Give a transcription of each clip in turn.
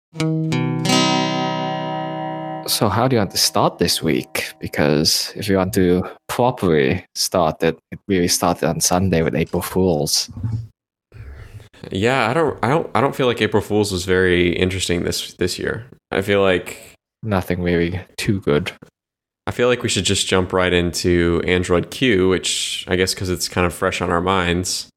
So how do you want to start this week? Because if you want to properly start it, it really started on Sunday with April Fools. Yeah, I don't feel like April Fools was very interesting this year. I feel like Nothing really too good. we should just jump right into Android Q, which I guess because it's kind of fresh on our minds.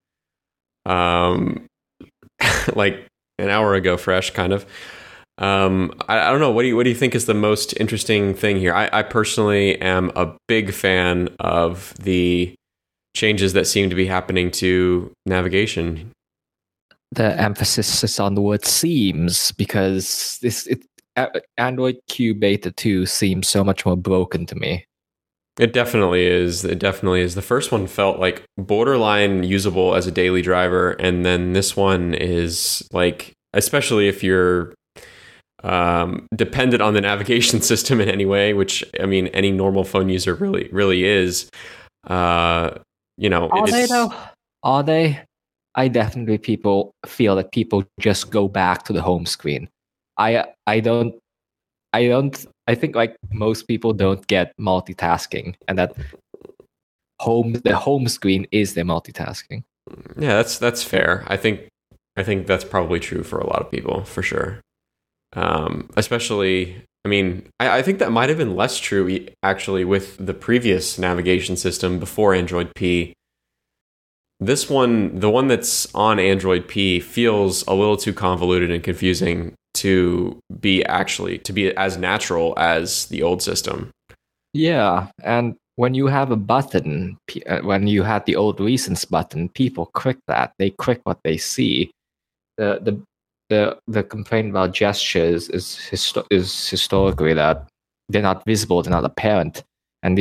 Like an hour ago, fresh kind of. I don't know. What do you think is the most interesting thing here? I personally am a big fan of the changes that seem to be happening to navigation. The emphasis is on the word seems because Android Q Beta 2 seems so much more broken to me. It definitely is. It definitely is. The first one felt like borderline usable as a daily driver, and then this one is like, especially if you're dependent on the navigation system in any way, which I mean, any normal phone user really is. Are they though? Are they? I definitely feel that people just go back to the home screen. I don't. I think like most people don't get multitasking, and that the home screen is their multitasking. Yeah, that's fair. I think that's probably true for a lot of people, for sure. Especially, I mean, I think that might have been less true actually with the previous navigation system before Android P. This one, the one that's on Android P, feels a little too convoluted and confusing to be as natural as the old system. Yeah, and when you have a button, when you had the old recents button, people click that. They click what they see. The complaint about gestures is historically that they're not visible, they're not apparent, and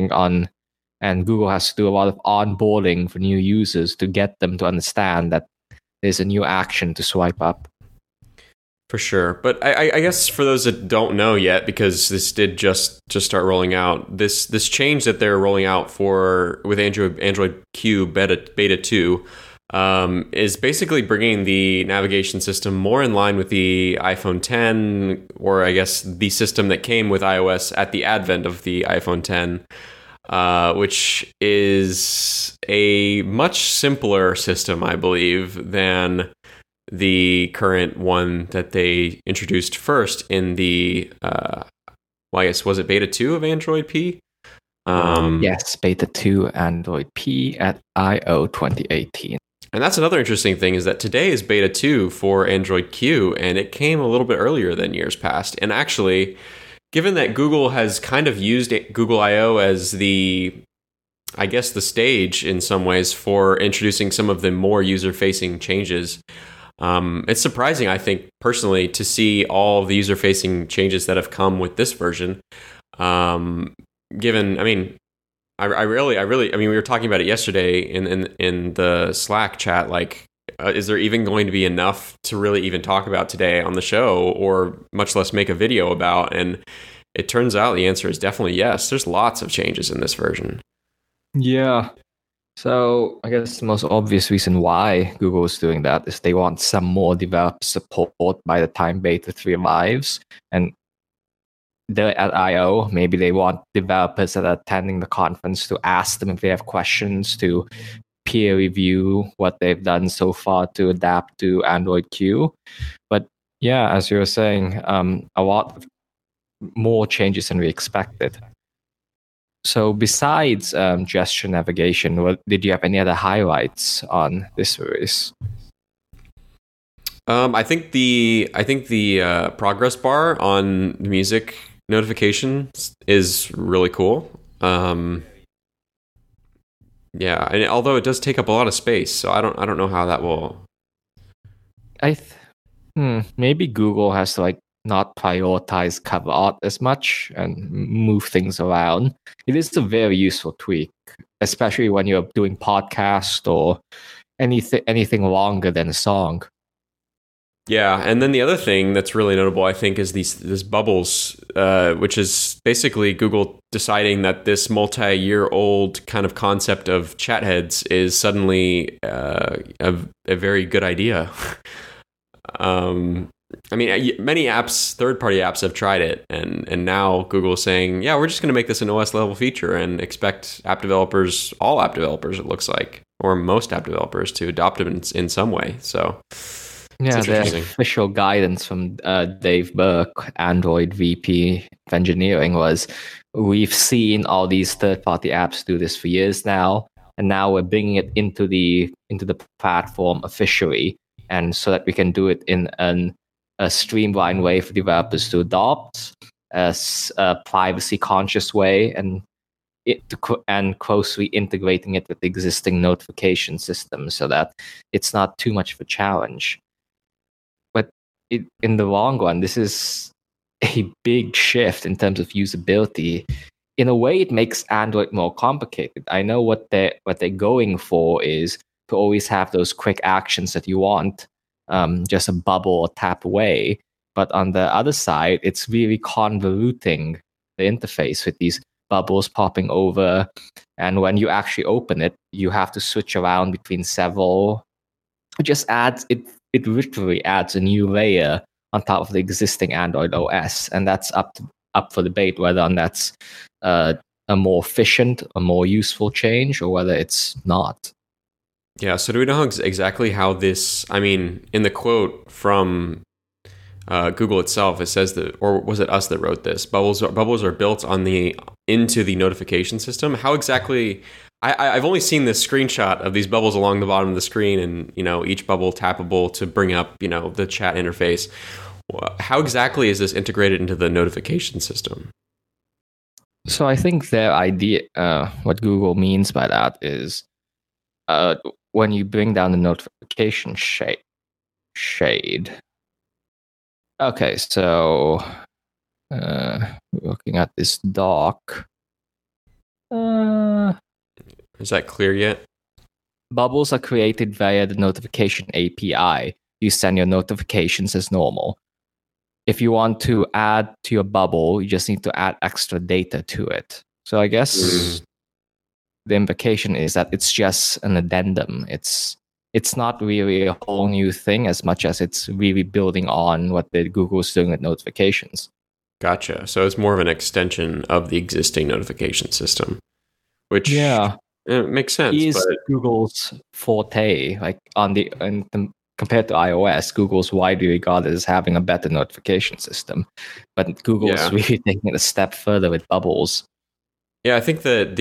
and Google has to do a lot of onboarding for new users to get them to understand that there's a new action to swipe up. For sure. But I guess for those that don't know yet, because this did just start rolling out, this change that they're rolling out with Android Q beta 2 is basically bringing the navigation system more in line with the iPhone 10, or I guess the system that came with iOS at the advent of the iPhone 10. Which is a much simpler system, I believe, than the current one that they introduced first in the, I guess, was it Beta 2 of Android P? Yes, Beta 2 Android P at I/O 2018. And that's another interesting thing, is that today is Beta 2 for Android Q, and it came a little bit earlier than years past. And actually, given that Google has kind of used Google I/O as the stage in some ways for introducing some of the more user-facing changes, it's surprising, I think, personally, to see all the user-facing changes that have come with this version. Given, I mean, I mean, we were talking about it yesterday in the Slack chat, like, is there even going to be enough to really even talk about today on the show, or much less make a video about? And it turns out the answer is definitely yes. There's lots of changes in this version. Yeah. So I guess the most obvious reason why Google is doing that is they want some more developer support by the time Beta 3 arrives. And they're at I/O. Maybe they want developers that are attending the conference to ask them if they have questions, to peer review what they've done so far to adapt to Android Q. But yeah, as you were saying, a lot more changes than we expected. So besides gesture navigation, did you have any other highlights on this release? I think the progress bar on the music notifications is really cool. Yeah, and although it does take up a lot of space, so I don't know how that will. Maybe Google has to like not prioritize cover art as much and move things around. It is a very useful tweak, especially when you're doing podcast or anything longer than a song. Yeah, and then the other thing that's really notable, I think, is these bubbles, which is basically Google deciding that this multi-year-old kind of concept of chat heads is suddenly a very good idea. I mean, many apps, third-party apps have tried it, and now Google is saying, yeah, we're just going to make this an OS level feature and expect app developers, all app developers, it looks like, or most app developers, to adopt it in some way. So yeah, the official guidance from Dave Burke, Android VP of Engineering, was we've seen all these third-party apps do this for years now, and now we're bringing it into the platform officially, and so that we can do it in a streamlined way for developers to adopt, a privacy-conscious way, and closely integrating it with the existing notification system so that it's not too much of a challenge. But in the long run, this is a big shift in terms of usability. In a way, it makes Android more complicated. I know what they're going for is to always have those quick actions that you want, just a bubble or tap away. But on the other side, it's really convoluting the interface with these bubbles popping over. And when you actually open it, you have to switch around between several. It just adds, it literally adds a new layer on top of the existing Android OS. And that's up for debate whether or not that's a more efficient, a more useful change, or whether it's not. Yeah, so do we know exactly how this, I mean, in the quote from Google itself, it says that, or was it us that wrote this? Bubbles are built into the notification system. How exactly? I've only seen this screenshot of these bubbles along the bottom of the screen, and each bubble tappable to bring up the chat interface. How exactly is this integrated into the notification system? So I think their idea, what Google means by that is, when you bring down the notification shade. Okay, so looking at this doc. Is that clear yet? Bubbles are created via the notification API. You send your notifications as normal. If you want to add to your bubble, you just need to add extra data to it. So I guess the implication is that it's just an addendum. It's not really a whole new thing as much as it's really building on what Google's doing with notifications. Gotcha. So it's more of an extension of the existing notification system, which it makes sense. Is Google's forte, like compared to iOS, Google's widely regarded as having a better notification system, but Google's really taking it a step further with bubbles. Yeah, I think that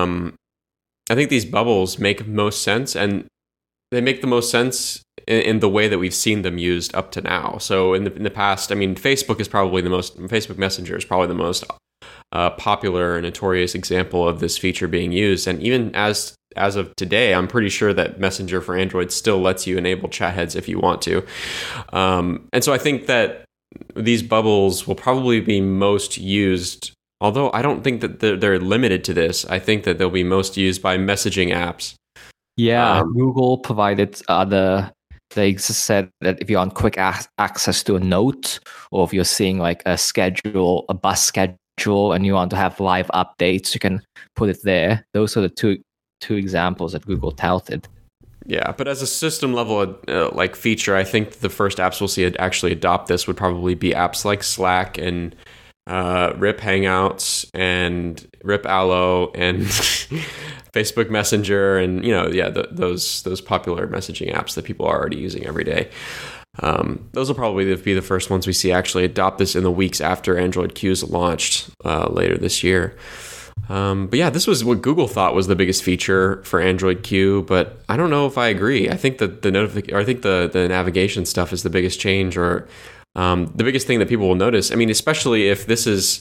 I think these bubbles make most sense, and they make the most sense in the way that we've seen them used up to now. So in the past, I mean, Facebook Messenger is probably the most popular and notorious example of this feature being used. And even as of today, I'm pretty sure that Messenger for Android still lets you enable chat heads if you want to. And so I think that these bubbles will probably be most used, although I don't think that they're limited to this. I think that they'll be most used by messaging apps. Yeah, Google provided they said that if you want quick access to a note, or if you're seeing like a bus schedule, and you want to have live updates, you can put it there. Those are the two examples that Google touted. Yeah, but as a system level like feature, I think the first apps we'll see actually adopt this would probably be apps like Slack and RIP Hangouts and RIP Allo and Facebook Messenger, and those popular messaging apps that people are already using every day. Those will probably be the first ones we see actually adopt this in the weeks after Android Q is launched later this year. But yeah, this was what Google thought was the biggest feature for Android Q, but I don't know if I agree. I think that the navigation stuff is the biggest change, or the biggest thing that people will notice. I mean, especially if this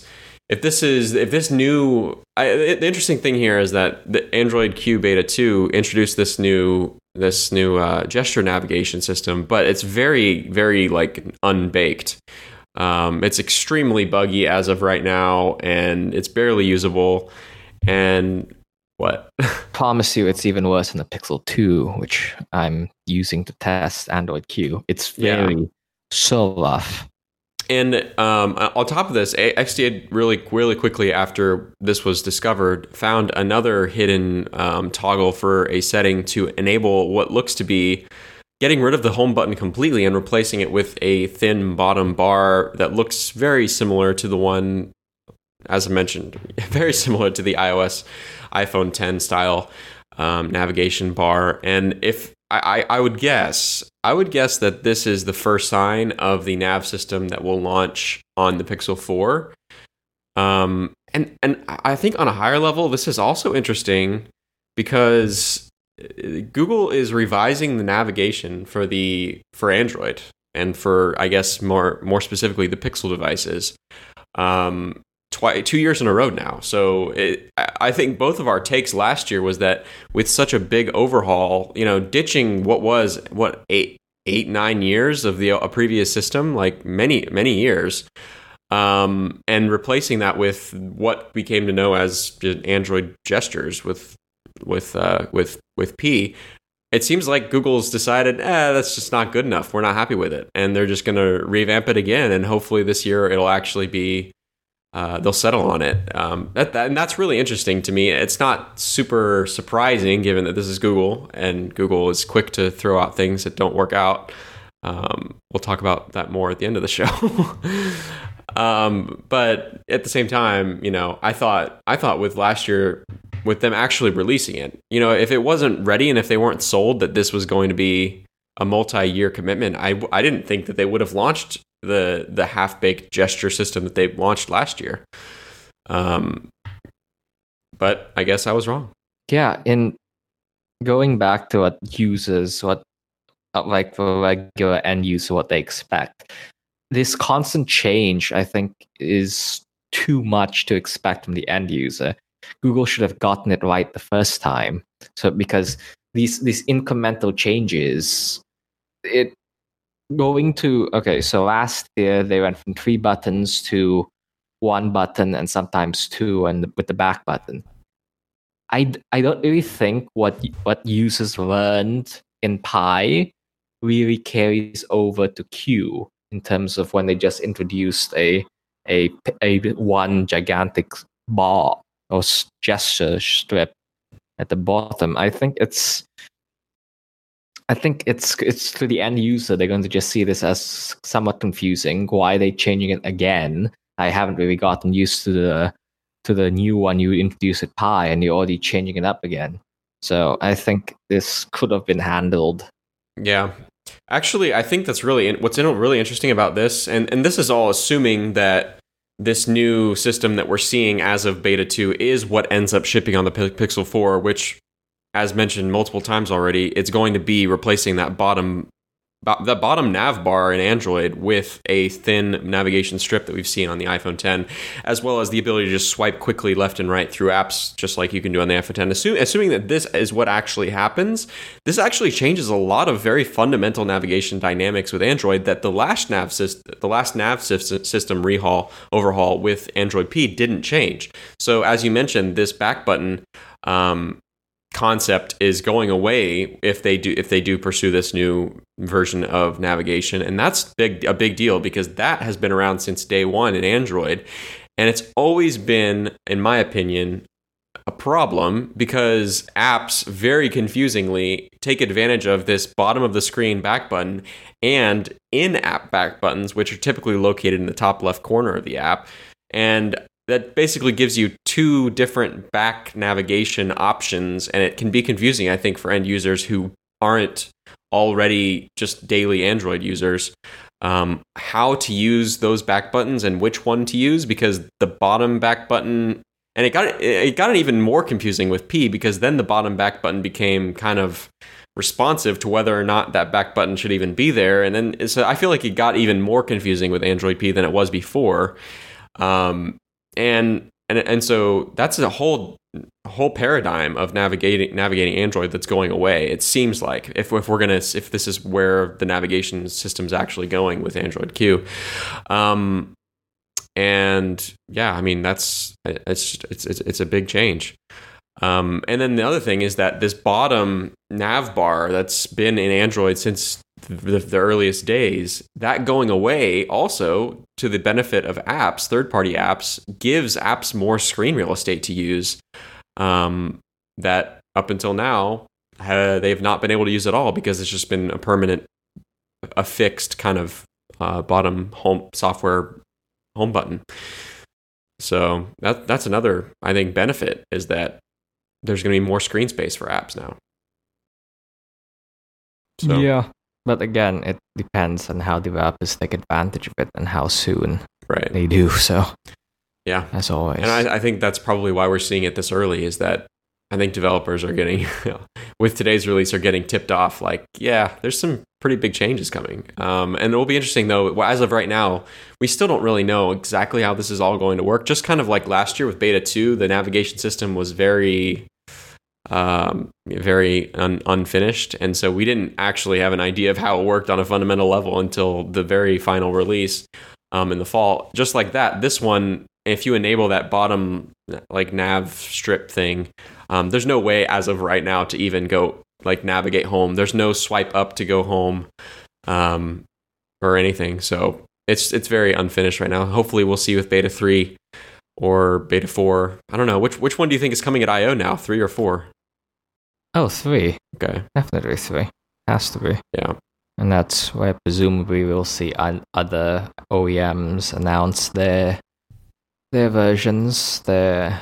new. The interesting thing here is that the Android Q Beta 2 introduced this new gesture navigation system, but it's very, very like unbaked. It's extremely buggy as of right now, and it's barely usable. And what? Promise you, it's even worse than the Pixel 2, which I'm using to test Android Q. It's very so rough. And on top of this, XDA really quickly after this was discovered, found another hidden toggle for a setting to enable what looks to be getting rid of the home button completely and replacing it with a thin bottom bar that looks very similar to the one, as I mentioned, very similar to the iOS iPhone 10 style navigation bar. And if I would guess that this is the first sign of the nav system that will launch on the Pixel 4. And I think on a higher level, this is also interesting because Google is revising the navigation for Android and for, I guess, more specifically the Pixel devices. 2 years in a row now. So I think both of our takes last year was that with such a big overhaul, ditching what was 8-9 years of a previous system, like many years, and replacing that with what we came to know as Android gestures with P. It seems like Google's decided, that's just not good enough. We're not happy with it, and they're just going to revamp it again. And hopefully this year it'll actually be. They'll settle on it. And that's really interesting to me. It's not super surprising given that this is Google, and Google is quick to throw out things that don't work out. We'll talk about that more at the end of the show. But at the same time, I thought with last year, with them actually releasing it, if it wasn't ready and if they weren't sold that this was going to be a multi-year commitment, I didn't think that they would have launched the half-baked gesture system that they launched last year. But I guess I was wrong. Yeah, in going back to what for regular end user, what they expect, this constant change, I think, is too much to expect from the end user. Google should have gotten it right the first time. So because these incremental changes, so last year they went from 3 buttons to 1 button and sometimes 2, and with the back button. I don't really think what users learned in Pi really carries over to Q in terms of when they just introduced a one gigantic bar or gesture strip at the bottom. I think it's to the end user. They're going to just see this as somewhat confusing. Why are they changing it again? I haven't really gotten used to the new one you introduced at Pi, and you're already changing it up again. So I think this could have been handled. Yeah. Actually, I think that's what's really interesting about this, and this is all assuming that this new system that we're seeing as of Beta 2 is what ends up shipping on the Pixel 4, which, as mentioned multiple times already, it's going to be replacing that bottom nav bar in Android with a thin navigation strip that we've seen on the iPhone 10, as well as the ability to just swipe quickly left and right through apps, just like you can do on the iPhone 10. Assuming that this is what actually happens, this actually changes a lot of very fundamental navigation dynamics with Android that the last nav system overhaul with Android P didn't change. So as you mentioned, this back button concept is going away if they do pursue this new version of navigation, and that's a big deal because that has been around since day one in Android, and it's always been, in my opinion, a problem because apps very confusingly take advantage of this bottom of the screen back button and in-app back buttons, which are typically located in the top left corner of the app, and that basically gives you 2 different back navigation options, and it can be confusing, I think, for end users who aren't already just daily Android users, how to use those back buttons and which one to use, because the bottom back button, and it got it even more confusing with P, because then the bottom back button became kind of responsive to whether or not that back button should even be there, and then so I feel like it got even more confusing with Android P than it was before. And so that's a whole paradigm of navigating Android that's going away. It seems like if this is where the navigation system's actually going with Android Q, and yeah, I mean it's a big change. And then the other thing is that this bottom nav bar that's been in Android since the earliest days, that going away also, to the benefit of apps, third-party apps, gives apps more screen real estate to use, that up until now they've not been able to use at all because it's just been a fixed kind of bottom home software home button. So that's another, I think, benefit is that there's going to be more screen space for apps now. So, yeah, but again, it depends on how developers take advantage of it and how soon they do. So, yeah, as always. And I think that's probably why we're seeing it this early is that I think developers are getting, with today's release, are getting tipped off like, yeah, there's some pretty big changes coming. And it will be interesting, though, as of right now, we still don't really know exactly how this is all going to work. Just kind of like last year with Beta 2, the navigation system was very unfinished. And so we didn't actually have an idea of how it worked on a fundamental level until the very final release in the fall. Just like that, this one, if you enable that bottom like nav strip thing, there's no way as of right now to even go like navigate home. There's no swipe up to go home or anything. So it's very unfinished right now. Hopefully we'll see with Beta 3 or Beta 4. I don't know. Which one do you think is coming at I.O. now, 3 or 4? Oh, 3. Okay. Definitely 3. Has to be. Yeah. And that's where presumably we'll see other OEMs announce their versions, their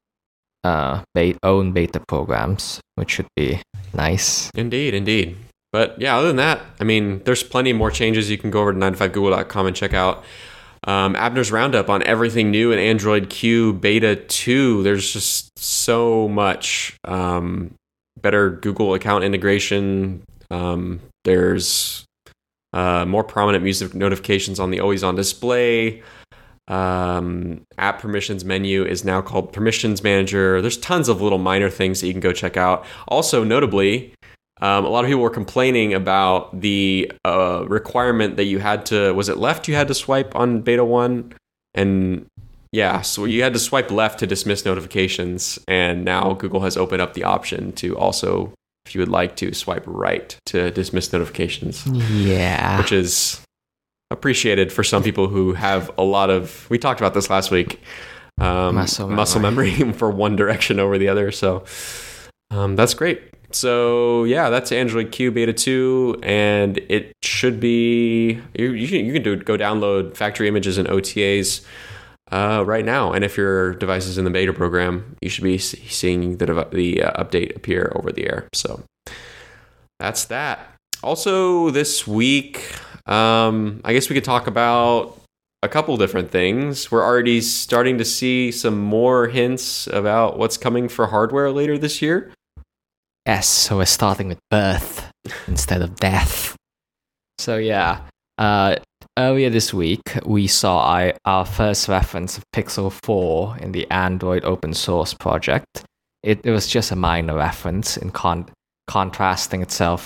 own beta programs, which should be nice. Indeed. But yeah, other than that, I mean, there's plenty more changes. You can go over to 9to5google.com and check out Abner's roundup on everything new in Android Q Beta 2. There's just so much better Google account integration. There's more prominent music notifications on the always on display. App permissions menu is now called Permissions Manager. There's tons of little minor things that you can go check out. Also, notably, a lot of people were complaining about the requirement that you had to, was it left you had to swipe on Beta 1? And yeah, so you had to swipe left to dismiss notifications. And now Google has opened up the option to also, if you would like to, swipe right to dismiss notifications. Yeah. Which is appreciated for some people who have a lot of, we talked about this last week, muscle memory for one direction over the other. So that's great. So yeah, that's Android Q Beta 2, and it should be, you can go download factory images and OTAs right now. And if your device is in the beta program, you should be seeing the update appear over the air. So that's that. Also this week, I guess we could talk about a couple different things. We're already starting to see some more hints about what's coming for hardware later this year. Yes, so we're starting with birth instead of death. So yeah, earlier this week, we saw our first reference of Pixel 4 in the Android open source project. It was just a minor reference in contrasting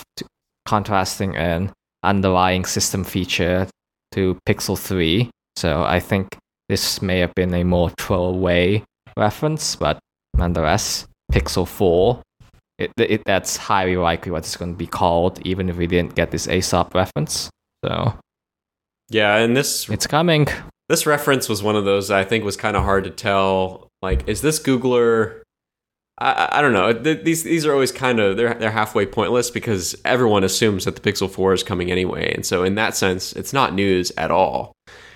an underlying system feature to Pixel 3. So I think this may have been a more throwaway reference, but nonetheless, Pixel 4, that's highly likely what it's going to be called, even if we didn't get this Aesop reference. So yeah, and it's coming. This reference was one of those I think was kind of hard to tell. Like, is this Googler? I don't know. These are always kind of they're halfway pointless because everyone assumes that the Pixel 4 is coming anyway, and so in that sense, it's not news at all.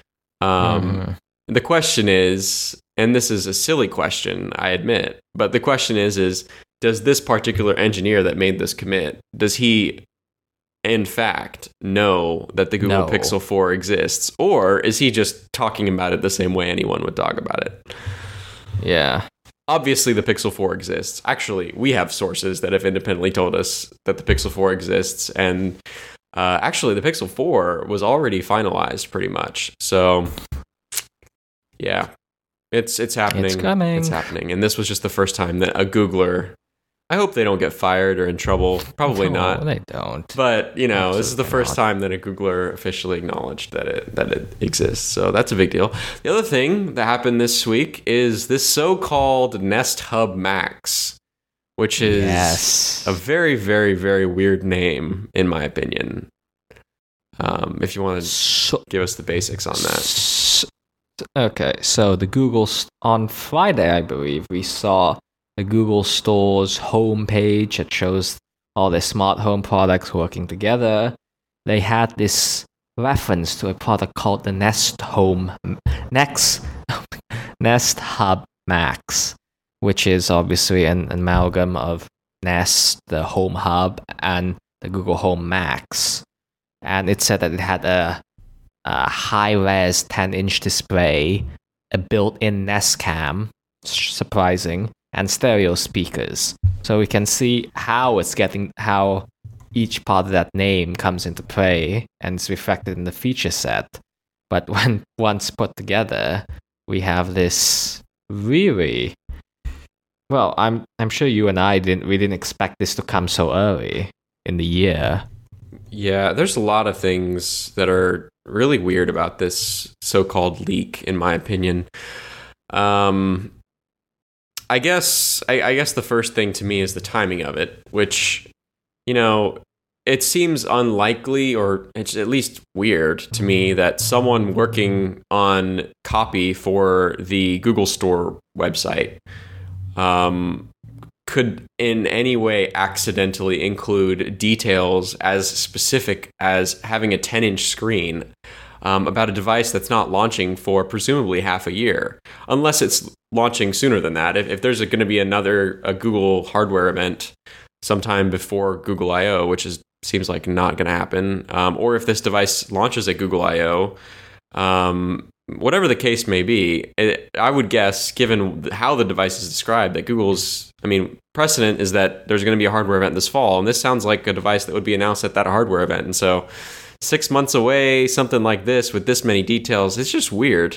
The question is, and this is a silly question, I admit, but the question is does this particular engineer that made this commit, does he in fact know that the Google Pixel 4 exists, or is he just talking about it the same way anyone would talk about it? Yeah. Obviously, the Pixel 4 exists. Actually, we have sources that have independently told us that the Pixel 4 exists, and actually, the Pixel 4 was already finalized pretty much. So, yeah, it's happening. It's coming. It's happening, and this was just the first time that a Googler. I hope they don't get fired or in trouble. Probably not. They don't. But Absolutely this is the first time that a Googler officially acknowledged that it exists. So that's a big deal. The other thing that happened this week is this so-called Nest Hub Max, which is a very, very, very weird name, in my opinion. If you want to give us the basics on that. Okay, so on Friday, I believe, we saw the Google Store's homepage that shows all the smart home products working together, they had this reference to a product called the Nest Hub Max, which is obviously an amalgam of Nest, the Home Hub, and the Google Home Max. And it said that it had a high-res 10-inch display, a built-in Nest Cam, surprising, and stereo speakers. So we can see how each part of that name comes into play and is reflected in the feature set. But when once put together, we have this really, well, I'm sure you and I didn't expect this to come so early in the year. Yeah, there's a lot of things that are really weird about this so-called leak, in my opinion. I guess the first thing to me is the timing of it, which, it seems unlikely, or it's at least weird to me, that someone working on copy for the Google Store website could in any way accidentally include details as specific as having a 10-inch screen about a device that's not launching for presumably half a year, unless it's launching sooner than that. If there's going to be a Google hardware event sometime before Google I/O, which seems like not going to happen, or if this device launches at Google I/O, whatever the case may be, I would guess, given how the device is described, that precedent is that there's going to be a hardware event this fall, and this sounds like a device that would be announced at that hardware event. And so 6 months away, something like this with this many details, it's just weird.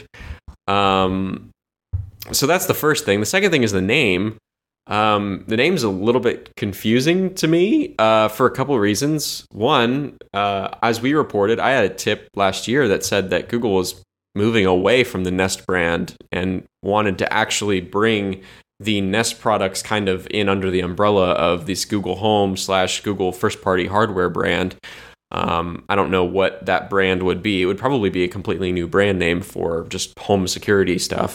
So that's the first thing. The second thing is the name. The name's a little bit confusing to me for a couple of reasons. One, as we reported, I had a tip last year that said that Google was moving away from the Nest brand and wanted to actually bring the Nest products kind of in under the umbrella of this Google Home / Google first-party hardware brand. I don't know what that brand would be. It would probably be a completely new brand name for just home security stuff.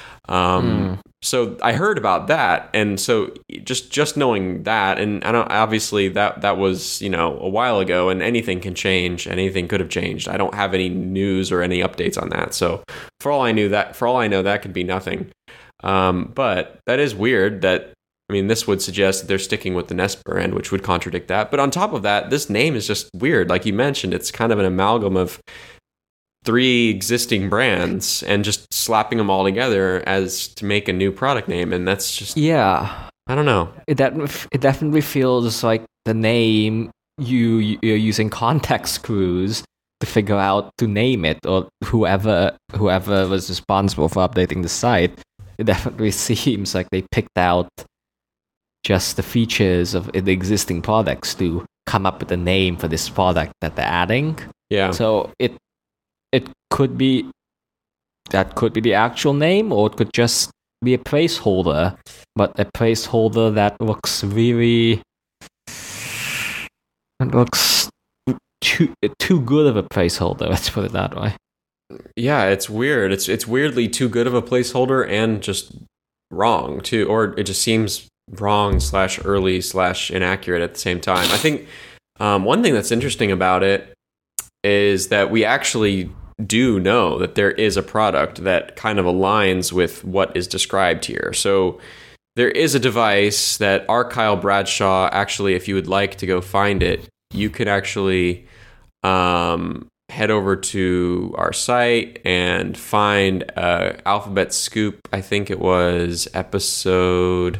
So I heard about that, and so just knowing that, and obviously that was a while ago, and anything can change. Anything could have changed. I don't have any news or any updates on that. So for all I know, that could be nothing. But that is weird. This would suggest that they're sticking with the Nest brand, which would contradict that. But on top of that, this name is just weird. Like you mentioned, it's kind of an amalgam of 3 existing brands and just slapping them all together as to make a new product name. And that's just, yeah, I don't know. It definitely feels like the name you're using context clues to figure out to name it, or whoever was responsible for updating the site. It definitely seems like they picked out just the features of the existing products to come up with a name for this product that they're adding. Yeah. So it could be the actual name, or it could just be a placeholder, but a placeholder that looks too good of a placeholder. Let's put it that way. Yeah, it's weird. It's weirdly too good of a placeholder and just wrong too, or it just seems wrong / early / inaccurate at the same time. I think one thing that's interesting about it is that we actually do know that there is a product that kind of aligns with what is described here. So there is a device that our Kyle Bradshaw, actually, if you would like to go find it, you could actually head over to our site and find Alphabet Scoop. I think it was episode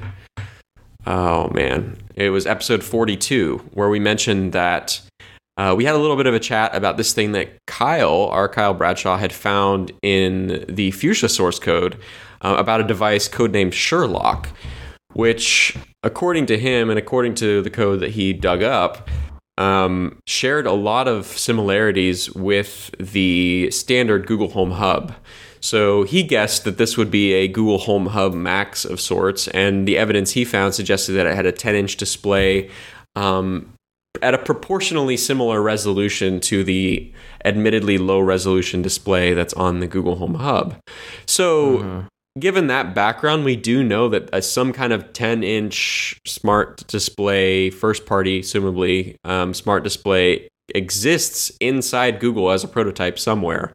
42, where we mentioned that we had a little bit of a chat about this thing that our Kyle Bradshaw, had found in the Fuchsia source code about a device codenamed Sherlock, which, according to him and according to the code that he dug up, shared a lot of similarities with the standard Google Home Hub. So he guessed that this would be a Google Home Hub Max of sorts, and the evidence he found suggested that it had a 10-inch display at a proportionally similar resolution to the admittedly low resolution display that's on the Google Home Hub. So given that background, we do know that some kind of 10-inch smart display, first party, assumably, smart display exists inside Google as a prototype somewhere.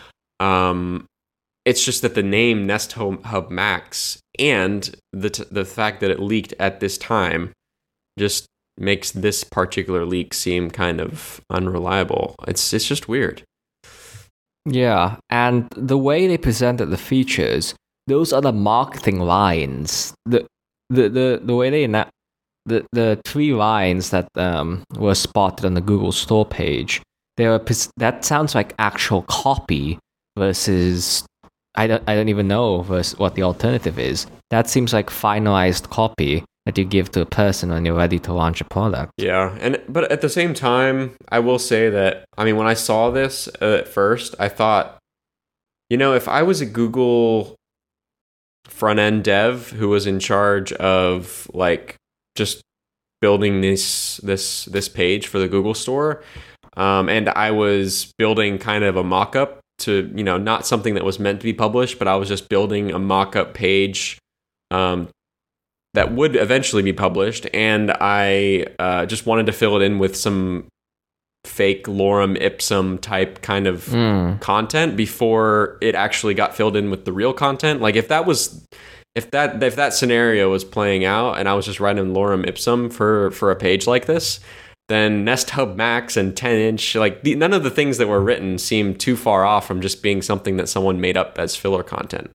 It's just that the name Nest Hub Max and the fact that it leaked at this time just makes this particular leak seem kind of unreliable. It's just weird. Yeah, and the way they presented the features, those are the marketing lines. The way they the 3 lines that were spotted on the Google Store page, that sounds like actual copy versus I don't even know what the alternative is. That seems like finalized copy that you give to a person when you're ready to launch a product. Yeah, but at the same time, I will say that, I mean, when I saw this at first, I thought, if I was a Google front-end dev who was in charge of like just building this page for the Google Store, and I was building kind of a mock-up to, not something that was meant to be published, but I was just building a mock-up page that would eventually be published, and I just wanted to fill it in with some fake lorem ipsum type kind of content before it actually got filled in with the real content. Like if that scenario was playing out and I was just writing lorem ipsum for a page like this, then Nest Hub Max and 10-inch, like none of the things that were written seemed too far off from just being something that someone made up as filler content.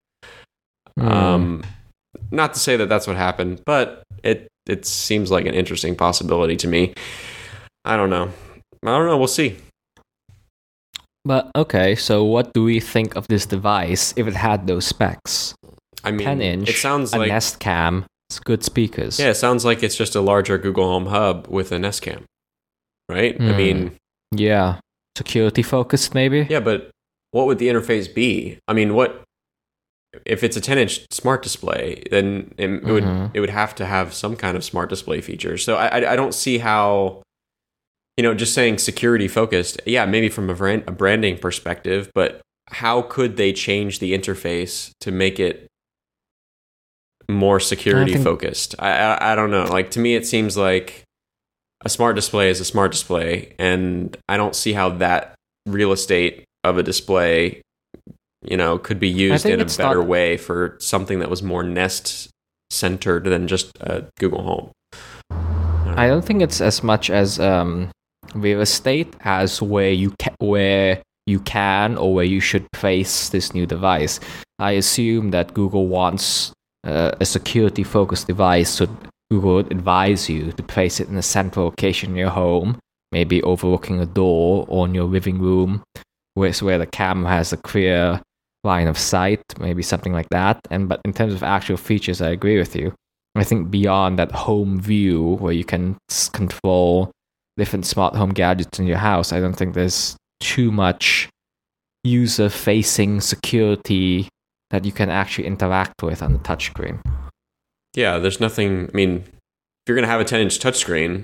Not to say that that's what happened, but it seems like an interesting possibility to me. I don't know. We'll see. But okay, so what do we think of this device if it had those specs? I mean, 10-inch, it sounds like Nest Cam, it's good speakers. Yeah, it sounds like it's just a larger Google Home Hub with a Nest Cam, right? I mean, yeah, security focused maybe. Yeah, but what would the interface be? I mean, what if it's a 10-inch smart display? Then it would have to have some kind of smart display features. So I don't see how. Just saying security focused, yeah, maybe from a branding perspective, but how could they change the interface to make it more security focused? I don't know. Like, to me, it seems like a smart display is a smart display, and I don't see how that real estate of a display, could be used in a better way for something that was more Nest centered than just Google Home. I don't think it's as much as real estate as where you can or where you should place this new device. I assume that Google wants a security focused device, so Google would advise you to place it in a central location in your home, maybe overlooking a door, or in your living room, where the camera has a clear line of sight, maybe something like that. But in terms of actual features, I agree with you. I think beyond that home view where you can control different smart home gadgets in your house, I don't think there's too much user-facing security that you can actually interact with on the touchscreen. Yeah, there's nothing. I mean, if you're going to have a 10-inch touchscreen,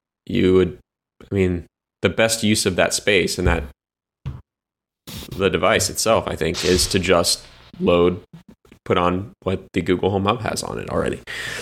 the best use of that space and the device itself, I think, is to just put on what the Google Home Hub has on it already.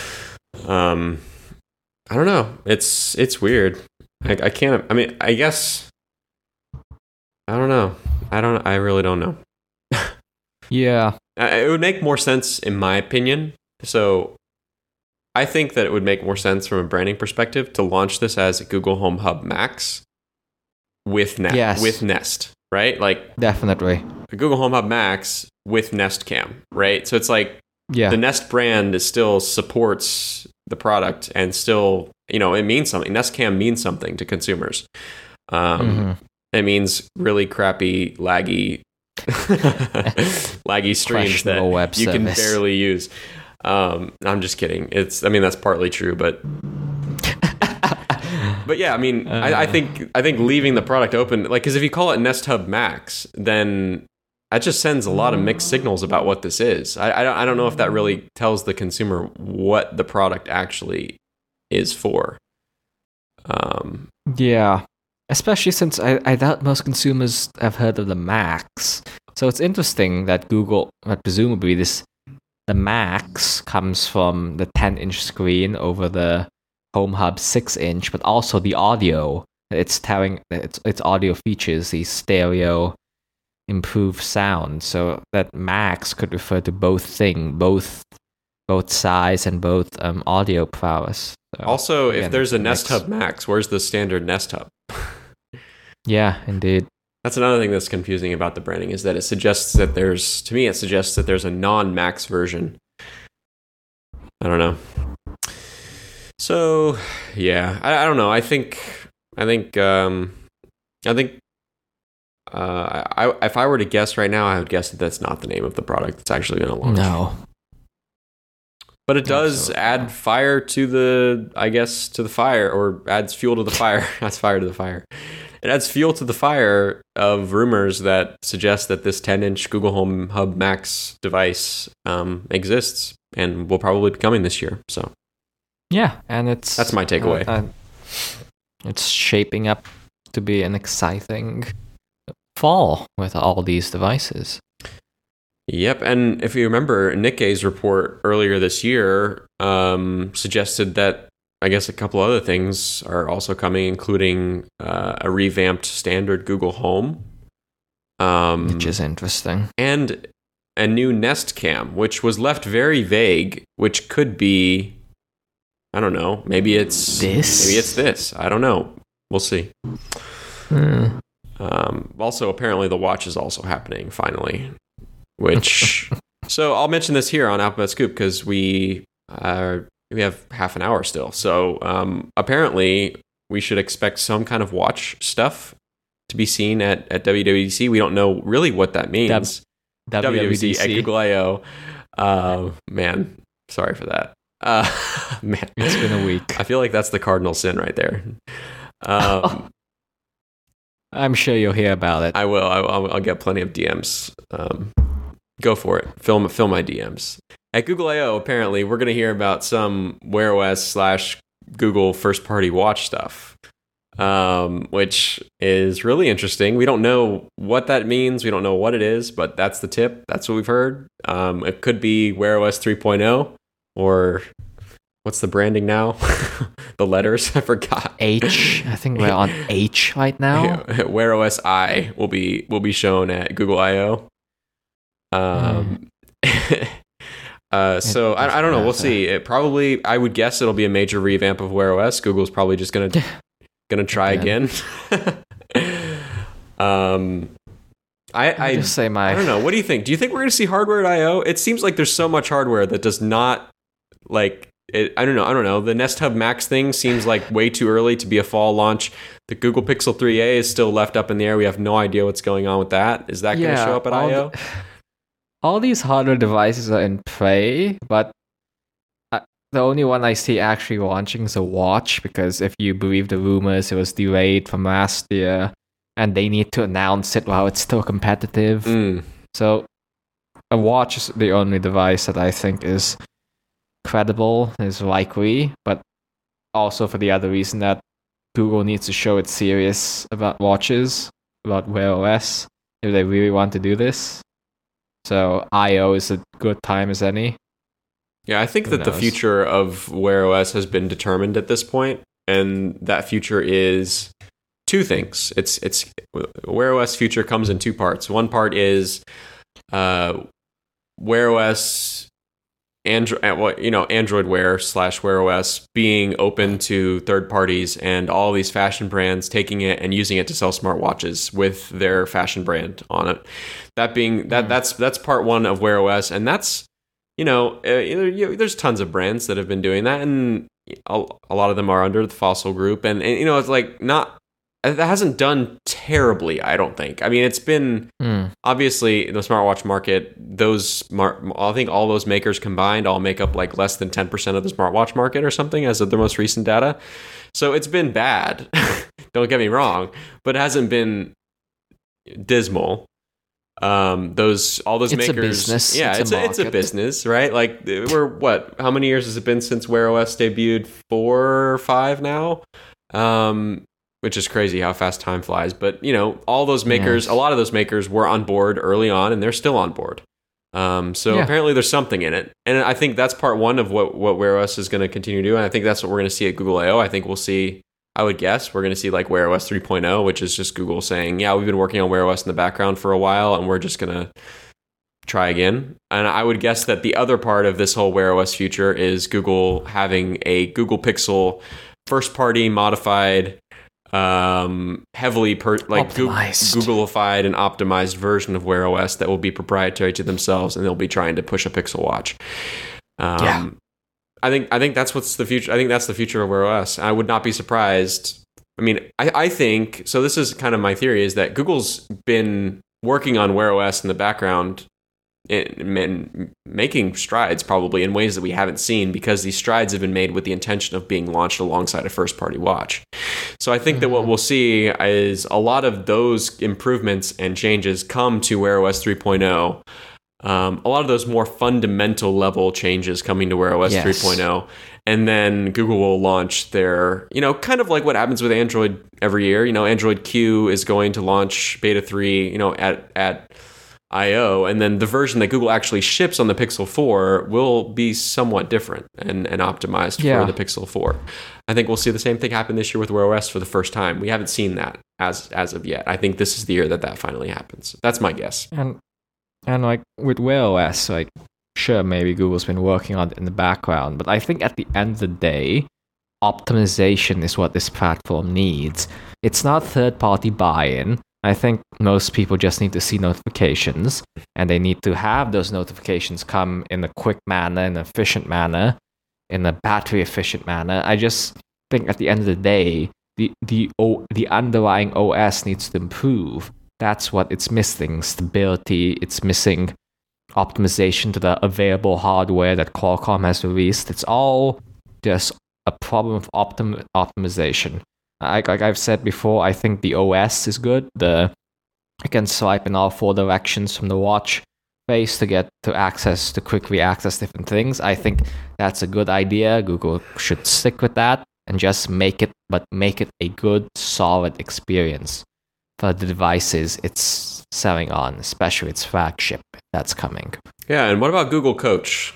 I don't know. It's weird. I can't. I mean, I guess. I don't know. I really don't know. Yeah. It would make more sense, in my opinion. So, I think that it would make more sense from a branding perspective to launch this as a Google Home Hub Max with Nest, right? Like, definitely a Google Home Hub Max with Nest Cam, right? So it's like the Nest brand still supports the product and still, it means something. Nest Cam means something to consumers. It means really crappy, laggy streams that you can barely use. I'm just kidding. That's partly true, but yeah, I think leaving the product open, like, because if you call it Nest Hub Max, then that just sends a lot of mixed signals about what this is. I don't know if that really tells the consumer what the product actually is for. Yeah, especially since I doubt most consumers have heard of the Max. So it's interesting that presumably this the Max comes from the 10-inch screen over the Home Hub 6-inch, but also the audio. It's telling its audio features, the stereo improved sound. So that Max could refer to both size and both audio prowess. So, Also, again, if there's a Nest Hub Max, where's the standard Nest Hub? Yeah, indeed. That's another thing that's confusing about the branding, is that it suggests that there's a non-Max version. I don't know. So, yeah, I don't know. I think if I were to guess right now, I would guess that that's not the name of the product that's actually going to launch. No. But it does add fire to the fire, or adds fuel to the fire. Adds fire to the fire. It adds fuel to the fire of rumors that suggest that this 10-inch Google Home Hub Max device exists and will probably be coming this year. So yeah, and that's my takeaway. It's shaping up to be an exciting fall with all these devices. Yep, and if you remember, Nikkei's report earlier this year suggested that, I guess, a couple other things are also coming, including a revamped standard Google Home. Which is interesting. And a new Nest Cam, which was left very vague, which could be, I don't know, maybe it's this. Maybe it's this. I don't know. We'll see. Also, apparently the watch is also happening, finally. Which, so I'll mention this here on Alphabet Scoop because we have half an hour still. So apparently we should expect some kind of watch stuff to be seen at WWDC. We don't know really what that means. WWDC at Google I/O. Man, sorry for that. Man, it's been a week. I feel like that's the cardinal sin right there. I'm sure you'll hear about it. I will. I'll get plenty of DMs. Go for it. Film my DMs. At Google I/O, apparently, we're going to hear about some Wear OS / Google first-party watch stuff, which is really interesting. We don't know what that means. We don't know what it is, but that's the tip. That's what we've heard. It could be Wear OS 3.0, or what's the branding now? The letters, I forgot. H. I think we're on H right now. Wear OS I will be shown at Google I/O. So I don't know. We'll see. It probably, I would guess it'll be a major revamp of Wear OS. Google's probably just gonna try again. I just say I don't know. What do you think? Do you think we're gonna see hardware at I/O? It seems like there's so much hardware that does not like it. I don't know. The Nest Hub Max thing seems like way too early to be a fall launch. The Google Pixel 3a is still left up in the air. We have no idea what's going on with that. Is that going to show up at I/O? All these hardware devices are in play, but the only one I see actually launching is a watch, because if you believe the rumors, it was delayed from last year, and they need to announce it while it's still competitive. So a watch is the only device that I think is credible, is likely, but also for the other reason that Google needs to show it's serious about watches, about Wear OS, if they really want to do this. So I/O is a good time as any. Yeah, I think that the future of Wear OS has been determined at this point, and that future is two things. It's Wear OS future comes in two parts. One part is Wear OS Android Wear / Wear OS being open to third parties, and all these fashion brands taking it and using it to sell smartwatches with their fashion brand on it. That being that's part one of Wear OS, and that's there's tons of brands that have been doing that, and a lot of them are under the Fossil Group, and it's like not. That hasn't done terribly, I don't think. I mean, it's been obviously in the smartwatch market. I think all those makers combined all make up like less than 10% of the smartwatch market or something, as of the most recent data. So it's been bad. Don't get me wrong, but it hasn't been dismal. All those makers. It's a business. Yeah, it's a business, right? Like how many years has it been since Wear OS debuted? 4 or 5 now. Which is crazy how fast time flies. But, all those makers, a lot of those makers were on board early on, and they're still on board. So apparently there's something in it. And I think that's part one of what Wear OS is going to continue to do. And I think that's what we're going to see at Google I/O. I think we'll see, I would guess, we're going to see like Wear OS 3.0, which is just Google saying, yeah, we've been working on Wear OS in the background for a while, and we're just going to try again. And I would guess that the other part of this whole Wear OS future is Google having a Google Pixel first party modified, heavily Googleified and optimized version of Wear OS that will be proprietary to themselves, and they'll be trying to push a Pixel Watch. I think that's what's the future. I think that's the future of Wear OS. I would not be surprised. I mean, I think so. This is kind of my theory: is that Google's been working on Wear OS in the background and making strides probably in ways that we haven't seen, because these strides have been made with the intention of being launched alongside a first-party watch. So I think that what we'll see is a lot of those improvements and changes come to Wear OS 3.0. A lot of those more fundamental level changes coming to Wear OS 3.0. And then Google will launch their, kind of like what happens with Android every year. Android Q is going to launch beta 3, at I/O, and then the version that Google actually ships on the Pixel 4 will be somewhat different and optimized for the Pixel 4. I think we'll see the same thing happen this year with Wear OS for the first time. We haven't seen that as of yet. I think this is the year that finally happens. That's my guess. And like with Wear OS, like sure, maybe Google's been working on it in the background, but I think at the end of the day, optimization is what this platform needs. It's not third-party buy-in. I think most people just need to see notifications, and they need to have those notifications come in a quick manner, in an efficient manner, in a battery-efficient manner. I just think at the end of the day, the underlying OS needs to improve. That's what it's missing: stability. It's missing optimization to the available hardware that Qualcomm has released. It's all just a problem of optimization. Like I've said before, I think the OS is good. I can swipe in all 4 directions from the watch face to get to quickly access different things. I think that's a good idea. Google should stick with that and just make it a good, solid experience for the devices it's selling on, especially its flagship that's coming. Yeah, and what about Google Coach?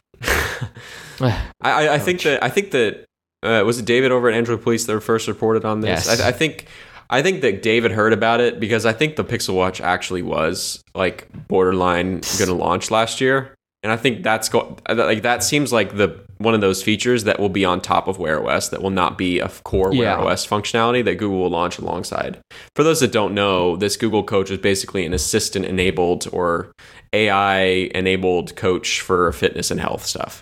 I think that was it David over at Android Police that first reported on this? Yes. I think that David heard about it because I think the Pixel Watch actually was like borderline going to launch last year, and I think that seems like one of those features that will be on top of Wear OS that will not be a core Wear OS functionality that Google will launch alongside. For those that don't know, this Google Coach is basically an assistant-enabled or AI-enabled coach for fitness and health stuff.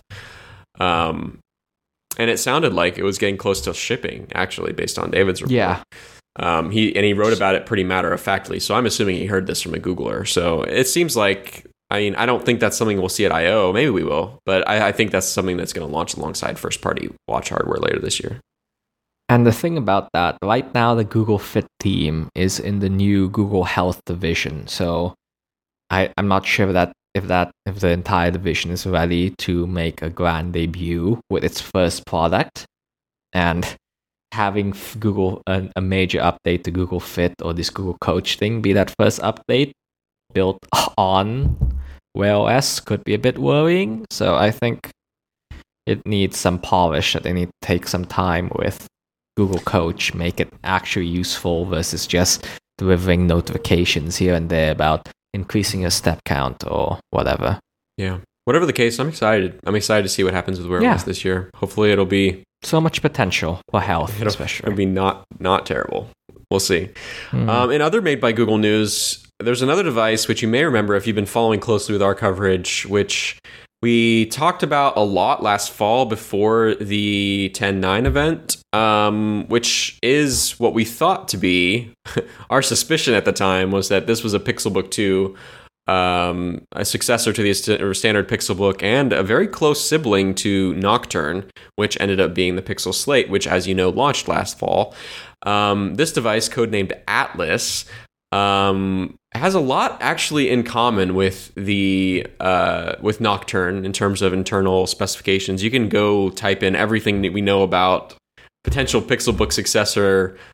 And it sounded like it was getting close to shipping, actually, based on David's report. Yeah. He wrote about it pretty matter-of-factly, so I'm assuming he heard this from a Googler. So it seems like, I don't think that's something we'll see at I/O. Maybe we will, but I think that's something that's going to launch alongside first-party watch hardware later this year. And the thing about that, right now the Google Fit team is in the new Google Health division. So I'm not sure if the entire division is ready to make a grand debut with its first product, and having Google a major update to Google Fit or this Google Coach thing be that first update built on Wear OS could be a bit worrying. So I think it needs some polish, that they need to take some time with Google Coach, make it actually useful versus just delivering notifications here and there about increasing your step count or whatever. Yeah. Whatever the case, I'm excited. I'm excited to see what happens with Wear OS this year. Hopefully it'll be... so much potential for health, especially. It'll be not terrible. We'll see. In other Made by Google news, there's another device which you may remember if you've been following closely with our coverage, which we talked about a lot last fall before the 10.9 event, which is what we thought to be. Our suspicion at the time was that this was a Pixelbook 2, a successor to the standard Pixelbook and a very close sibling to Nocturne, which ended up being the Pixel Slate, which, as you know, launched last fall. This device, codenamed Atlas, has a lot actually in common with with Nocturne in terms of internal specifications. You can go type in everything that we know about potential Pixelbook successor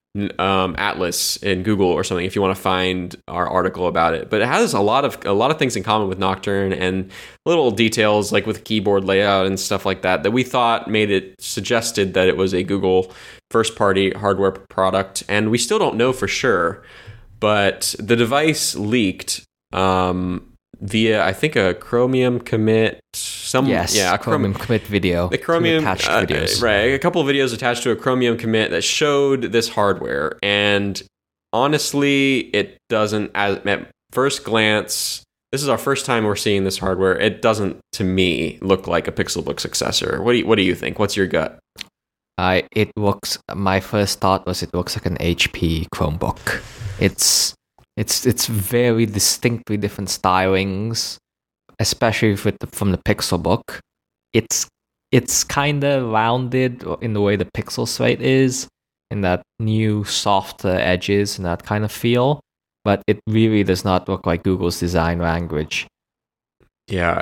Atlas in Google or something if you want to find our article about it. But it has a lot of things in common with Nocturne, and little details like with keyboard layout and stuff like that we thought suggested that it was a Google first party hardware product, and we still don't know for sure. But the device leaked via, I think, a Chromium commit. A Chromium commit video. The Chromium attached videos, right? A couple of videos attached to a Chromium commit that showed this hardware, and honestly, it doesn't. At first glance, this is our first time we're seeing this hardware. It doesn't, to me, look like a Pixelbook successor. What do you think? What's your gut? It looks. My first thought was it looks like an HP Chromebook. It's very distinctly different stylings, especially from the Pixelbook. It's kind of rounded in the way the Pixel Slate is, in that new softer edges and that kind of feel. But it really does not look like Google's design language. Yeah,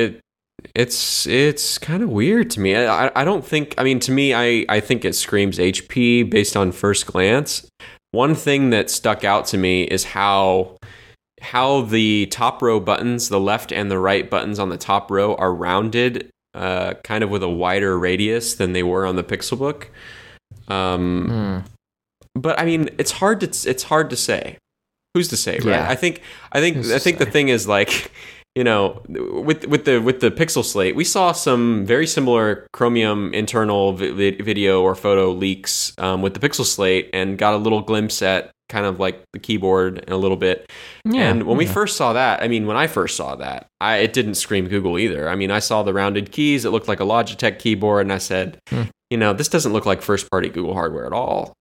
it's kind of weird to me. I don't think. I mean, to me, I think it screams HP based on first glance. One thing that stuck out to me is how the top row buttons, the left and the right buttons on the top row, are rounded, kind of with a wider radius than they were on the Pixelbook. But I mean, it's hard to say. Who's to say, right? Yeah. I think the thing is, like, you know, with the Pixel Slate, we saw some very similar Chromium internal video or photo leaks with the Pixel Slate, and got a little glimpse at kind of like the keyboard in a little bit. Yeah, and when we first saw that, when I first saw that, it didn't scream Google either. I mean, I saw the rounded keys. It looked like a Logitech keyboard, and I said, this doesn't look like first party Google hardware at all.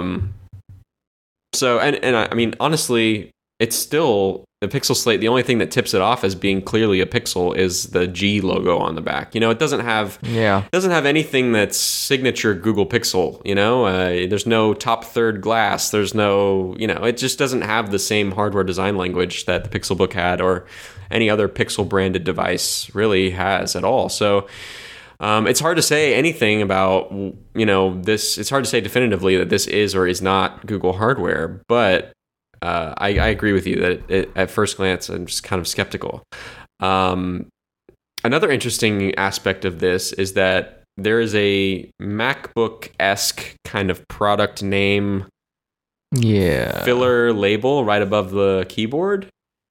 So, and I mean, honestly, it's still the Pixel Slate. The only thing that tips it off as being clearly a Pixel is the G logo on the back. It doesn't have anything that's signature Google Pixel. There's no top third glass. There's no, it just doesn't have the same hardware design language that the Pixelbook had, or any other Pixel branded device really has at all. So it's hard to say anything about, this. It's hard to say definitively that this is or is not Google hardware, but I agree with you that at first glance, I'm just kind of skeptical. Another interesting aspect of this is that there is a MacBook-esque kind of product name filler label right above the keyboard,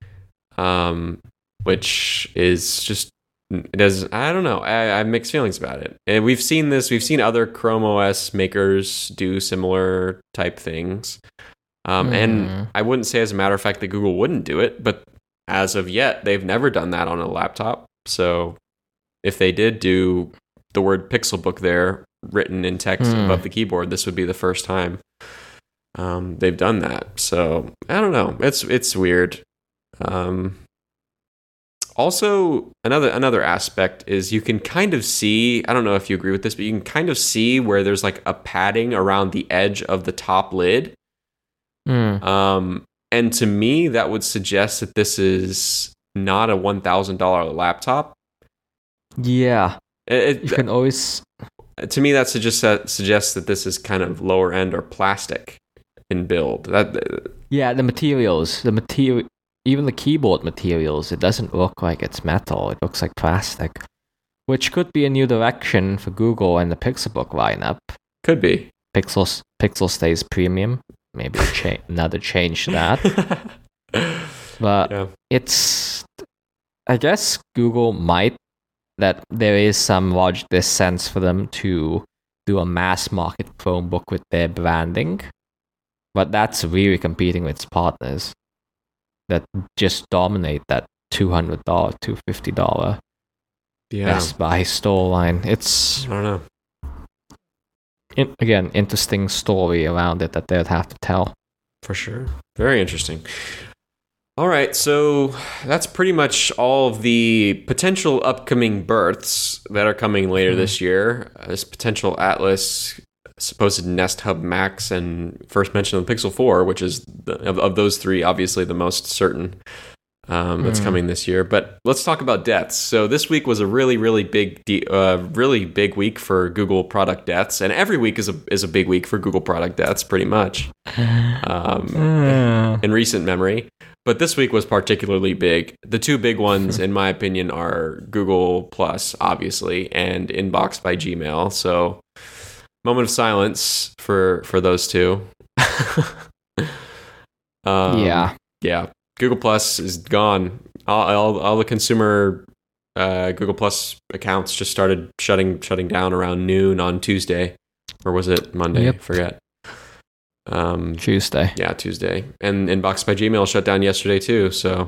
which is just, I don't know. I have mixed feelings about it. And we've seen this. We've seen other Chrome OS makers do similar type things. And I wouldn't say, as a matter of fact, that Google wouldn't do it, but as of yet, they've never done that on a laptop. So if they did do the word Pixelbook there written in text above the keyboard, this would be the first time they've done that. So I don't know. It's weird. Also, another aspect is you can kind of see, I don't know if you agree with this, but you can kind of see where there's like a padding around the edge of the top lid. And to me, that would suggest that this is not a $1,000 laptop. Yeah, you can always. To me, that suggests that this is kind of lower end or plastic in build. The materials, even the keyboard materials, it doesn't look like it's metal. It looks like plastic, which could be a new direction for Google and the Pixelbook lineup. Could be. Pixel stays premium. Maybe another change to that. But it's, I guess Google might, that there is some this sense for them to do a mass market Chromebook with their branding. But that's really competing with its partners that just dominate that $200, $250 Best Buy store line. It's, I don't know. Again, interesting story around it that they'd have to tell. For sure. Very interesting. All right, so that's pretty much all of the potential upcoming births that are coming later this year. This potential Atlas, supposed Nest Hub Max, and first mention of the Pixel 4, which is, of those three, obviously the most certain. that's coming this year. But let's talk about deaths. So this week was a really, really big week for Google product deaths, and every week is a big week for Google product deaths, pretty much, in recent memory. But this week was particularly big. The two big ones, in my opinion, are Google Plus, obviously, and Inbox by Gmail. So, moment of silence for those two. Yeah. Google Plus is gone. All the consumer Google Plus accounts just started shutting down around noon on Tuesday, or was it Monday? Yep. I forget. Tuesday. Yeah, Tuesday. And Inbox by Gmail shut down yesterday too. So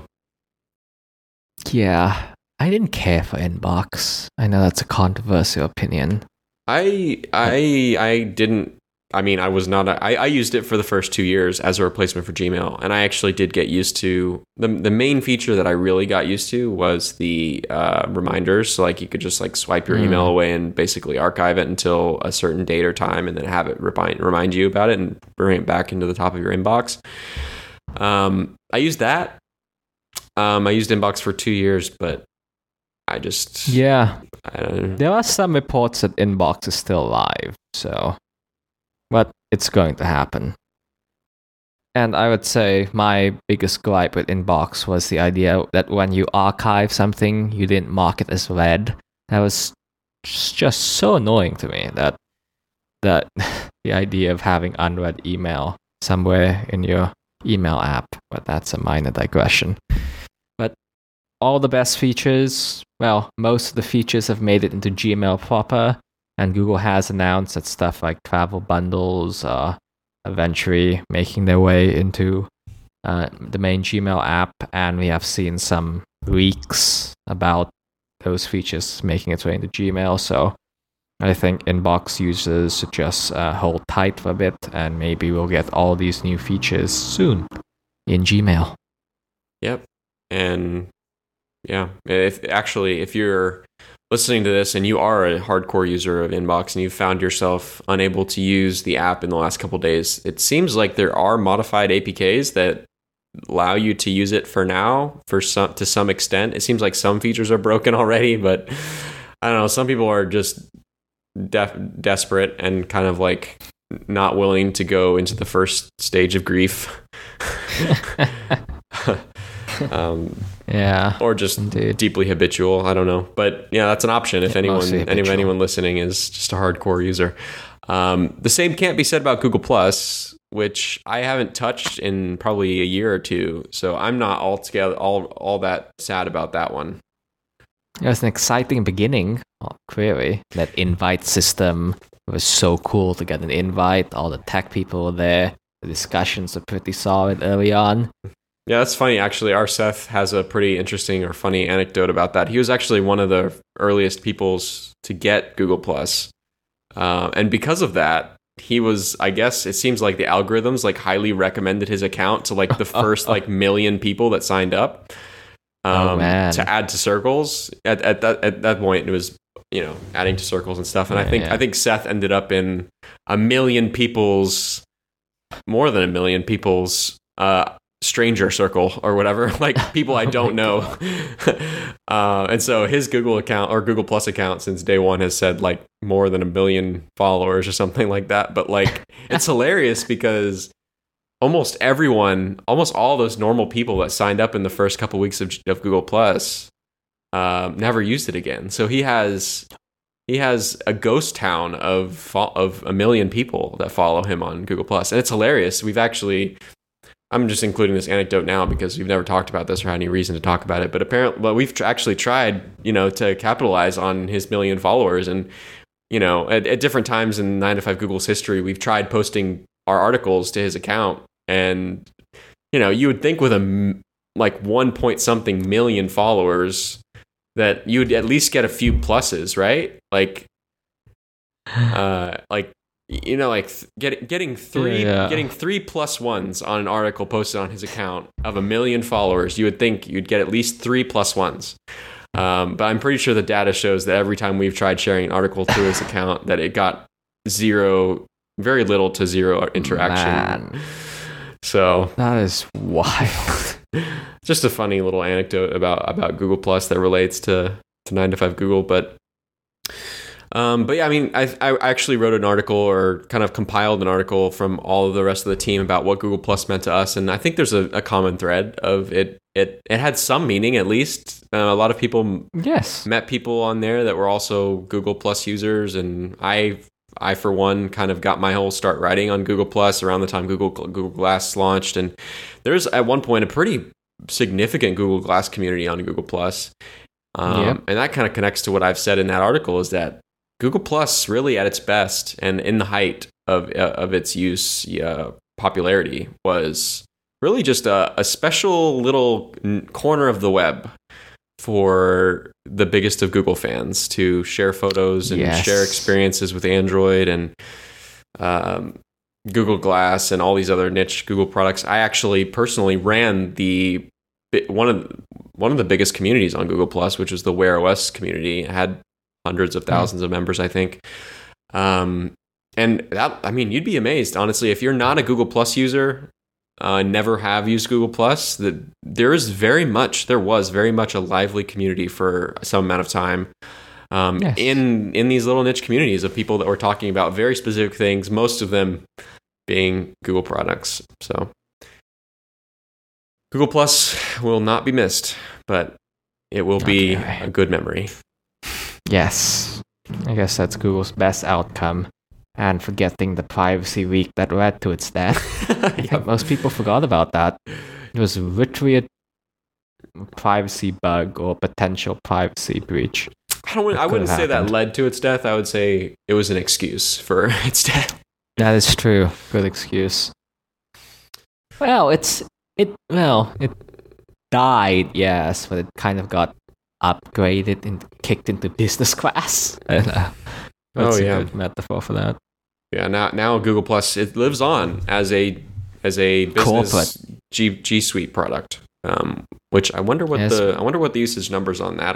yeah, I didn't care for Inbox. I know that's a controversial opinion. I didn't. I mean, I was not. I used it for the first 2 years as a replacement for Gmail, and I actually did get used to the main feature that I really got used to was the reminders. So like you could just like swipe your email away and basically archive it until a certain date or time, and then have it remind you about it and bring it back into the top of your inbox. I used that. I used Inbox for 2 years, but I just Yeah. I don't know. There are some reports that Inbox is still live, so but it's going to happen. And I would say my biggest gripe with Inbox was the idea that when you archive something, you didn't mark it as read. That was just so annoying to me, that the idea of having unread email somewhere in your email app. But that's a minor digression. But all the best features, well, most of the features have made it into Gmail proper. And Google has announced that stuff like travel bundles are eventually making their way into the main Gmail app. And we have seen some leaks about those features making its way into Gmail. So I think Inbox users should just hold tight for a bit, and maybe we'll get all these new features soon in Gmail. Yep. And yeah, if you're listening to this and you are a hardcore user of Inbox and you found yourself unable to use the app in the last couple of days, it seems like there are modified APKs that allow you to use it for now to some extent. It seems like some features are broken already, but I don't know. Some people are just desperate and kind of like not willing to go into the first stage of grief. Yeah, or just indeed. Deeply habitual. I don't know, but yeah, that's an option if anyone listening is just a hardcore user. The same can't be said about Google Plus, which I haven't touched in probably a year or two, so I'm not altogether all that sad about that one. It was an exciting beginning, clearly. That invite system was so cool to get an invite. All the tech people were there. The discussions were pretty solid early on. Yeah, that's funny. Actually, our Seth has a pretty interesting or funny anecdote about that. He was actually one of the earliest peoples to get Google Plus. And because of that, he was, I guess, it seems like the algorithms like highly recommended his account to like the first like million people that signed up to add to circles. At that point, it was, adding to circles and stuff. And I think Seth ended up in more than a million people's stranger circle or whatever, like people I don't know. And so his Google account or Google Plus account since day one has said like more than 1 billion followers or something like that. But like it's hilarious because almost all those normal people that signed up in the first couple weeks of Google Plus never used it again. So he has a ghost town of 1 million people that follow him on Google Plus, and it's hilarious. I'm just including this anecdote now because we've never talked about this or had any reason to talk about it. But apparently, we've actually tried, to capitalize on his 1 million followers. And, at different times in 9 to 5 Google's history, we've tried posting our articles to his account. And, you would think with a 1 point something million followers that you'd at least get a few pluses, right? Getting three plus ones on an article posted on his account of 1 million followers, you would think you'd get at least 3 plus ones. But I'm pretty sure the data shows that every time we've tried sharing an article through his account, that it got very little to zero interaction. Man. So that is wild. Just a funny little anecdote about Google Plus that relates to 9 to 5 Google, but yeah, I mean, I actually wrote an article, or kind of compiled an article from all of the rest of the team about what Google Plus meant to us, and I think there's a common thread of it. It had some meaning, at least. A lot of people met people on there that were also Google Plus users, and I for one kind of got my whole start writing on Google Plus around the time Google Glass launched, and there's at one point a pretty significant Google Glass community on Google Plus, and that kind of connects to what I've said in that article, is that Google Plus really at its best and in the height of its use popularity was really just a special little corner of the web for the biggest of Google fans to share photos and share experiences with Android and Google Glass and all these other niche Google products. I actually personally ran one of the biggest communities on Google Plus, which was the Wear OS community. It had hundreds of thousands of members, I think. And that, I mean, you'd be amazed, honestly, if you're not a Google Plus user, never have used Google Plus, that there was very much a lively community for some amount of time in these little niche communities of people that were talking about very specific things, most of them being Google products. So Google Plus will not be missed, but it will be a good memory. Yes, I guess that's Google's best outcome. And forgetting the privacy leak that led to its death. I think most people forgot about that. It was literally a privacy bug or potential privacy breach. I wouldn't say that led to its death. I would say it was an excuse for its death. That is true. Good excuse. Well, it died, yes, but it kind of got upgraded and kicked into business class. That's a good metaphor for that. Yeah, now Google Plus, it lives on as a business corporate G Suite product. Which I wonder what the usage numbers on that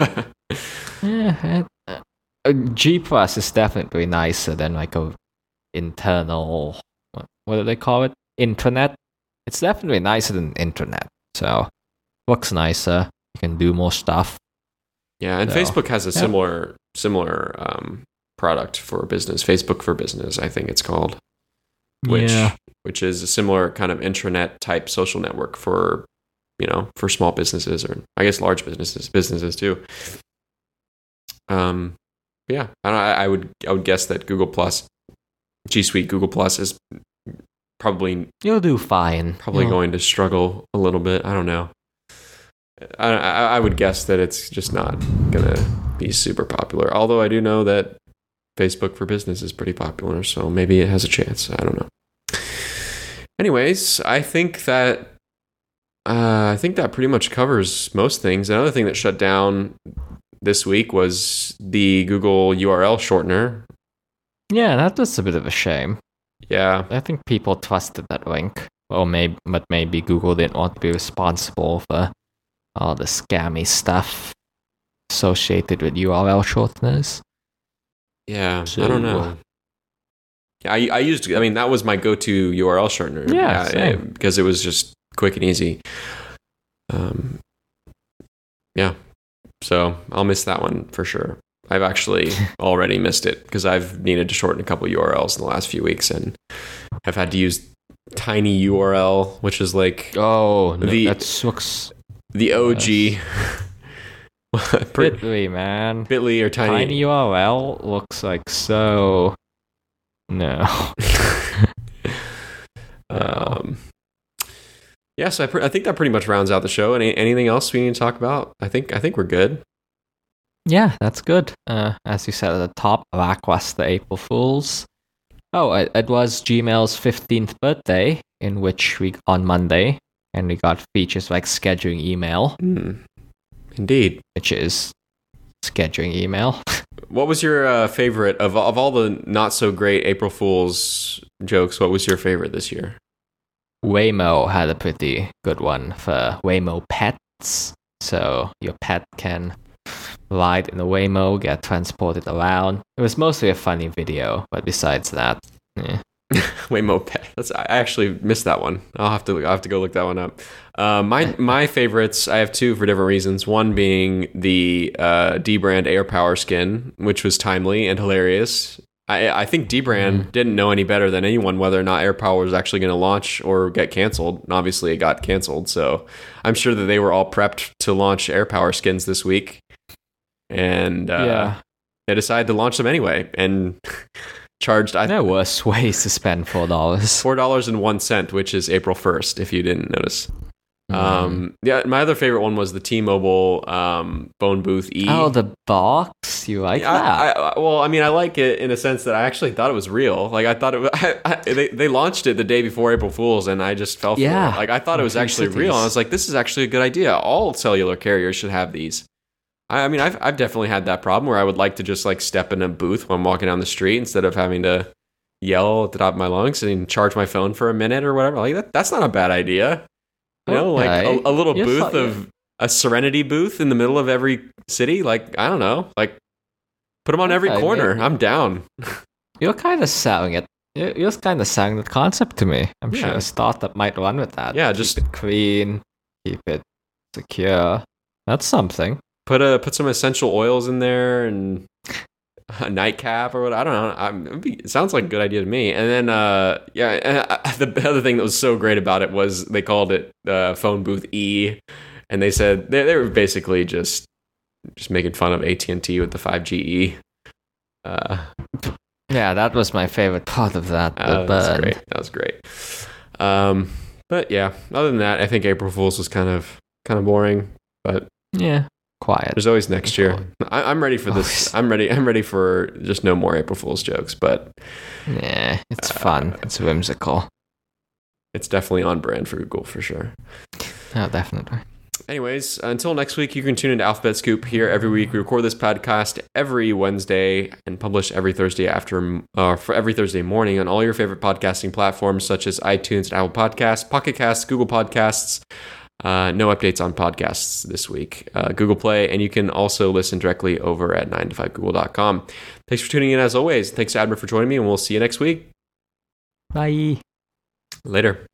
are. G Plus is definitely nicer than like a internal, what do they call it? Intranet. It's definitely nicer than internet. So looks nicer. You can do more stuff. Yeah, and Facebook has a similar product for business. Facebook for Business, I think it's called. Which is a similar kind of intranet type social network for small businesses, or I guess large businesses too. Yeah, I would guess that Google Plus, G Suite Google Plus is probably, you'll do fine. Probably going to struggle a little bit. I don't know. I would guess that it's just not gonna be super popular. Although I do know that Facebook for Business is pretty popular, so maybe it has a chance. I don't know. Anyways, I think that pretty much covers most things. Another thing that shut down this week was the Google URL shortener. Yeah, that was a bit of a shame. Yeah, I think people trusted that link. Well, maybe Google didn't want to be responsible for all the scammy stuff associated with URL shorteners. Yeah, so, I don't know. Yeah, that was my go-to URL shortener. Yeah, because it was just quick and easy. Yeah, so I'll miss that one for sure. I've actually already missed it because I've needed to shorten a couple URLs in the last few weeks, and I've had to use Tiny URL, which is like that sucks. The OG. Yes. Bitly, man. Bitly or Tiny URL looks like so. No. Yeah, so I think that pretty much rounds out the show. Anything else we need to talk about? I think we're good. Yeah, that's good. As you said at the top, lackluster April Fools. Oh, it was Gmail's 15th birthday, on Monday, and we got features like scheduling email. Indeed. Which is scheduling email. What was your favorite of all the not so great April Fool's jokes? What was your favorite this year? Waymo had a pretty good one for Waymo pets. So your pet can ride in a Waymo, get transported around. It was mostly a funny video, but besides that, Waymo Pet. I actually missed that one. I'll have to go look that one up. My favorites, I have two for different reasons. One being the Dbrand Air Power skin, which was timely and hilarious. I think Dbrand didn't know any better than anyone whether or not Air Power was actually going to launch or get canceled. And obviously, it got canceled. So I'm sure that they were all prepped to launch Air Power skins this week, and they decided to launch them anyway and charged. There are worse ways to spend $4.01, which is April 1st. If you didn't notice. My other favorite one was the T-Mobile phone booth E. Oh, the box? You like that? I like it in a sense that I actually thought it was real. Like, I thought it was, they launched it the day before April Fool's, and I just fell for it. Like, I thought it was actually real. And I was like, this is actually a good idea. All cellular carriers should have these. I've definitely had that problem where I would like to just like step in a booth when I'm walking down the street instead of having to yell at the top of my lungs and charge my phone for a minute or whatever. Like, that's not a bad idea. You know, like a little booth of a Serenity booth in the middle of every city. Like, I don't know, like put them on every corner. I'm down. You're kind of selling it. You're kind of selling the concept to me. I'm sure a startup might run with that. Yeah, just keep it clean, keep it secure. That's something. Put some essential oils in there and a nightcap or what. I don't know. It sounds like a good idea to me. And then the other thing that was so great about it was they called it phone booth E, and they said they were basically just making fun of AT&T with the 5G E. Yeah, that was my favorite part of that. That was great. But yeah, other than that, I think April Fool's was kind of boring. But yeah. Quiet. There's always next year. I'm ready for this. I'm ready for just no more April Fool's jokes. But yeah, it's fun. It's whimsical. It's definitely on brand for Google for sure. Oh, definitely. Anyways, until next week, you can tune into Alphabet Scoop here every week. We record this podcast every Wednesday and publish every Thursday for every Thursday morning on all your favorite podcasting platforms such as iTunes and Apple Podcasts, Pocket Casts, Google Podcasts. No updates on podcasts this week. Google Play, and you can also listen directly over at 9to5google.com. Thanks for tuning in as always. Thanks to Admer for joining me, and we'll see you next week. Bye. Later.